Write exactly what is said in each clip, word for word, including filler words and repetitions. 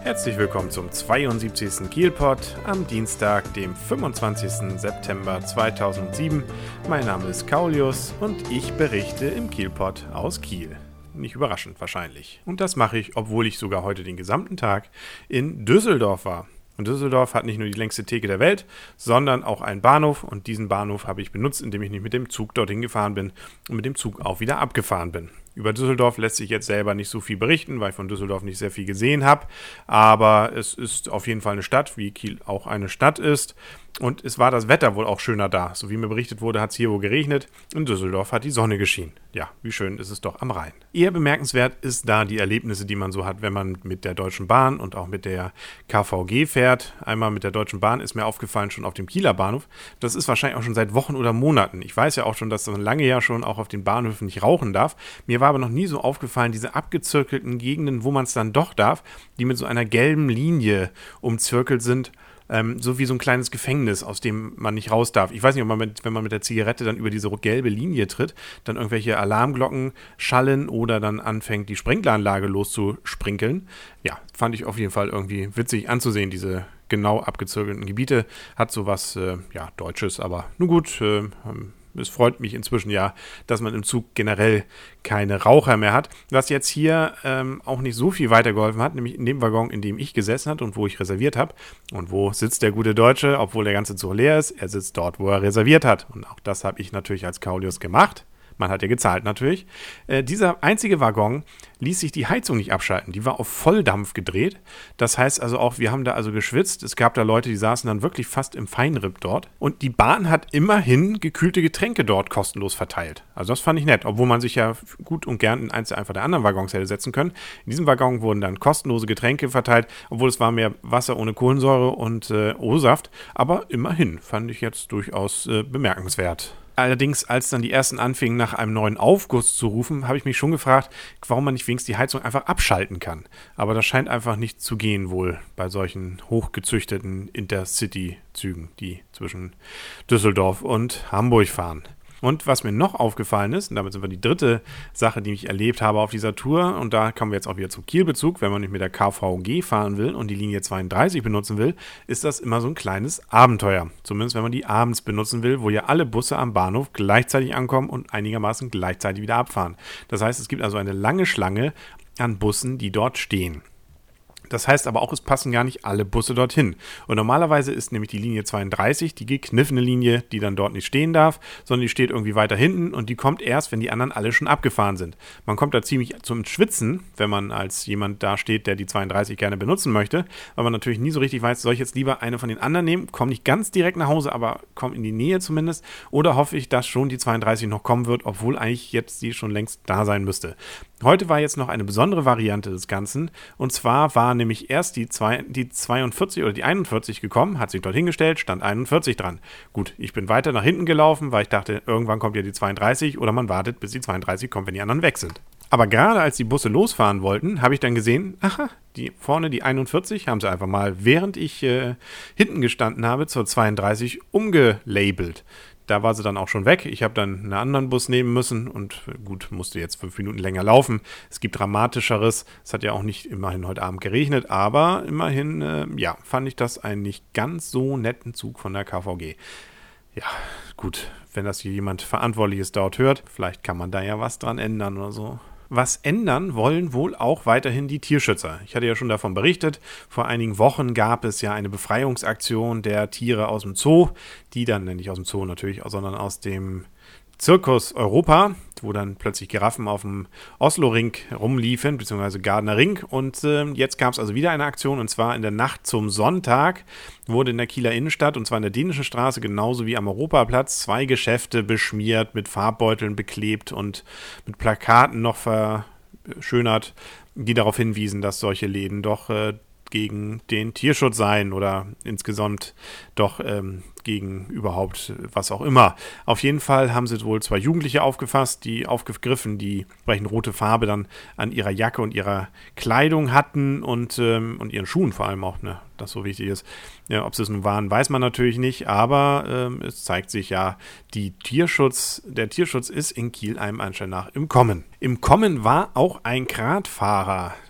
Herzlich willkommen zum zweiundsiebzigsten Kielpod am Dienstag, dem fünfundzwanzigsten September zweitausendsieben. Mein Name ist Kaulius und ich berichte im Kielpod aus Kiel. Nicht überraschend wahrscheinlich. Und das mache ich, obwohl ich sogar heute den gesamten Tag in Düsseldorf war. Und Düsseldorf hat nicht nur die längste Theke der Welt, sondern auch einen Bahnhof. Und diesen Bahnhof habe ich benutzt, indem ich nicht mit dem Zug dorthin gefahren bin und mit dem Zug auch wieder abgefahren bin. Über Düsseldorf lässt sich jetzt selber nicht so viel berichten, weil ich von Düsseldorf nicht sehr viel gesehen habe. Aber es ist auf jeden Fall eine Stadt, wie Kiel auch eine Stadt ist. Und es war das Wetter wohl auch schöner da. So wie mir berichtet wurde, hat es hier wohl geregnet. In Düsseldorf hat die Sonne geschienen. Ja, wie schön ist es doch am Rhein. Eher bemerkenswert ist da die Erlebnisse, die man so hat, wenn man mit der Deutschen Bahn und auch mit der K V G fährt. Einmal mit der Deutschen Bahn ist mir aufgefallen, schon auf dem Kieler Bahnhof. Das ist wahrscheinlich auch schon seit Wochen oder Monaten. Ich weiß ja auch schon, dass man lange ja schon auch auf den Bahnhöfen nicht rauchen darf. Mir war aber noch nie so aufgefallen, diese abgezirkelten Gegenden, wo man es dann doch darf, die mit so einer gelben Linie umzirkelt sind. Ähm, so wie so ein kleines Gefängnis, aus dem man nicht raus darf. Ich weiß nicht, ob man mit, wenn man mit der Zigarette dann über diese gelbe Linie tritt, dann irgendwelche Alarmglocken schallen oder dann anfängt, die Sprinkleranlage loszusprinkeln. Ja, fand ich auf jeden Fall irgendwie witzig anzusehen, diese genau abgezirkelten Gebiete. Hat sowas, äh, ja, Deutsches, aber nun gut, äh, es freut mich inzwischen ja, dass man im Zug generell keine Raucher mehr hat. Was jetzt hier ähm, auch nicht so viel weitergeholfen hat, nämlich in dem Waggon, in dem ich gesessen habe und wo ich reserviert habe. Und wo sitzt der gute Deutsche, obwohl der ganze Zug leer ist? Er sitzt dort, wo er reserviert hat. Und auch das habe ich natürlich als Kaulius gemacht. Man hat ja gezahlt natürlich. Äh, dieser einzige Waggon ließ sich die Heizung nicht abschalten. Die war auf Volldampf gedreht. Das heißt also auch, wir haben da also geschwitzt. Es gab da Leute, die saßen dann wirklich fast im Feinripp dort. Und die Bahn hat immerhin gekühlte Getränke dort kostenlos verteilt. Also das fand ich nett, obwohl man sich ja gut und gern in eins einfach der anderen Waggons hätte setzen können. In diesem Waggon wurden dann kostenlose Getränke verteilt, obwohl es war mehr Wasser ohne Kohlensäure und äh, O-Saft. Aber immerhin fand ich jetzt durchaus äh, bemerkenswert. Allerdings, als dann die ersten anfingen, nach einem neuen Aufguss zu rufen, habe ich mich schon gefragt, warum man nicht wenigstens die Heizung einfach abschalten kann. Aber das scheint einfach nicht zu gehen wohl bei solchen hochgezüchteten Intercity-Zügen, die zwischen Düsseldorf und Hamburg fahren. Und was mir noch aufgefallen ist, und damit sind wir die dritte Sache, die ich erlebt habe auf dieser Tour, und da kommen wir jetzt auch wieder zum Kielbezug, wenn man nicht mit der K V G fahren will und die Linie zweiunddreißig benutzen will, ist das immer so ein kleines Abenteuer. Zumindest wenn man die abends benutzen will, wo ja alle Busse am Bahnhof gleichzeitig ankommen und einigermaßen gleichzeitig wieder abfahren. Das heißt, es gibt also eine lange Schlange an Bussen, die dort stehen. Das heißt aber auch, es passen gar nicht alle Busse dorthin. Und normalerweise ist nämlich die Linie zweiunddreißig die gekniffene Linie, die dann dort nicht stehen darf, sondern die steht irgendwie weiter hinten und die kommt erst, wenn die anderen alle schon abgefahren sind. Man kommt da ziemlich zum Schwitzen, wenn man als jemand da steht, der die zweiunddreißig gerne benutzen möchte, weil man natürlich nie so richtig weiß, soll ich jetzt lieber eine von den anderen nehmen, komme nicht ganz direkt nach Hause, aber komme in die Nähe zumindest, oder hoffe ich, dass schon die zweiunddreißig noch kommen wird, obwohl eigentlich jetzt sie schon längst da sein müsste. Heute war jetzt noch eine besondere Variante des Ganzen, und zwar war nämlich erst die, zwei, die zweiundvierzig oder die einundvierzig gekommen, hat sich dort hingestellt, stand einundvierzig dran. Gut, ich bin weiter nach hinten gelaufen, weil ich dachte, irgendwann kommt ja die zweiunddreißig oder man wartet, bis die zweiunddreißig kommt, wenn die anderen weg sind. Aber gerade als die Busse losfahren wollten, habe ich dann gesehen, aha, die vorne die einundvierzig haben sie einfach mal, während ich äh, hinten gestanden habe, zur zweiunddreißig umgelabelt. Da war sie dann auch schon weg. Ich habe dann einen anderen Bus nehmen müssen und gut, musste jetzt fünf Minuten länger laufen. Es gibt Dramatischeres. Es hat ja auch nicht immerhin heute Abend geregnet, aber immerhin, äh, ja, fand ich das einen nicht ganz so netten Zug von der K V G. Ja, gut, wenn das hier jemand Verantwortliches dort hört, vielleicht kann man da ja was dran ändern oder so. Was ändern wollen wohl auch weiterhin die Tierschützer. Ich hatte ja schon davon berichtet, vor einigen Wochen gab es ja eine Befreiungsaktion der Tiere aus dem Zoo, die dann, nicht aus dem Zoo natürlich, sondern aus dem Zirkus Europa, wo dann plötzlich Giraffen auf dem Oslo-Ring rumliefen, beziehungsweise Gardner Ring. Und äh, jetzt gab es also wieder eine Aktion, und zwar in der Nacht zum Sonntag wurde in der Kieler Innenstadt, und zwar in der Dänischen Straße, genauso wie am Europaplatz, zwei Geschäfte beschmiert, mit Farbbeuteln beklebt und mit Plakaten noch verschönert, die darauf hinwiesen, dass solche Läden doch äh, gegen den Tierschutz seien oder insgesamt doch ähm, gegen überhaupt was auch immer. Auf jeden Fall haben sie wohl zwei Jugendliche aufgefasst, die aufgegriffen, die entsprechend rote Farbe dann an ihrer Jacke und ihrer Kleidung hatten und, ähm, und ihren Schuhen vor allem auch, ne, das so wichtig ist. Ja, ob sie es nun waren, weiß man natürlich nicht, aber ähm, es zeigt sich ja, die Tierschutz, der Tierschutz ist in Kiel einem Anschein nach im Kommen. Im Kommen war auch ein Gradfahrer.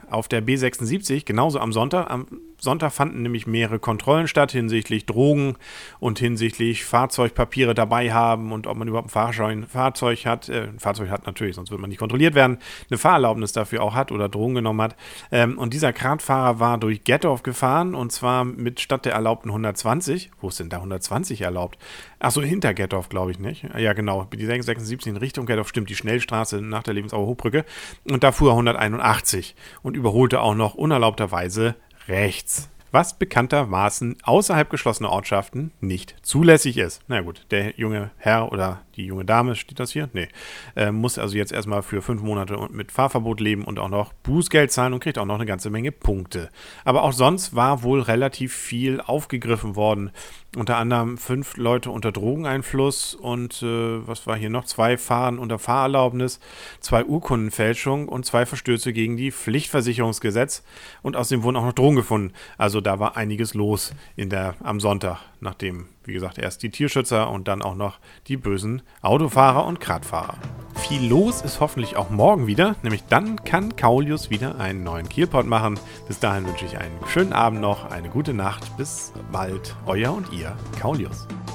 auf der B sechsundsiebzig, genauso am Sonntag. Am Sonntag fanden nämlich mehrere Kontrollen statt hinsichtlich Drogen und hinsichtlich Fahrzeugpapiere dabei haben und ob man überhaupt ein Fahrschein, Fahrzeug hat. Äh, ein Fahrzeug hat natürlich, sonst würde man nicht kontrolliert werden. Eine Fahrerlaubnis dafür auch hat oder Drogen genommen hat. Ähm, und dieser Kratfahrer war durch Gettorf gefahren und zwar mit statt der erlaubten hundertzwanzig. Wo ist denn da hundertzwanzig erlaubt? Achso, hinter Gettorf, glaube ich, nicht? Ja, genau. Die sechsundsiebzig in Richtung Gettorf, stimmt, die Schnellstraße nach der Lebensauer Hochbrücke. Und da fuhr er hunderteinundachtzig und überholte auch noch unerlaubterweise rechts, was bekanntermaßen außerhalb geschlossener Ortschaften nicht zulässig ist. Na gut, der junge Herr oder die junge Dame, steht das hier? Nee. Äh, muss also jetzt erstmal für fünf Monate mit Fahrverbot leben und auch noch Bußgeld zahlen und kriegt auch noch eine ganze Menge Punkte. Aber auch sonst war wohl relativ viel aufgegriffen worden. Unter anderem fünf Leute unter Drogeneinfluss und äh, was war hier noch? Zwei Fahren unter Fahrerlaubnis, zwei Urkundenfälschungen und zwei Verstöße gegen die Pflichtversicherungsgesetz. Und außerdem wurden auch noch Drogen gefunden. Also da war einiges los in der, am Sonntag, nachdem, wie gesagt, erst die Tierschützer und dann auch noch die bösen Autofahrer und Kratfahrer. Viel los ist hoffentlich auch morgen wieder, nämlich dann kann Kaulius wieder einen neuen Kielpot machen. Bis dahin wünsche ich einen schönen Abend noch, eine gute Nacht, bis bald, euer und ihr, Kaulius.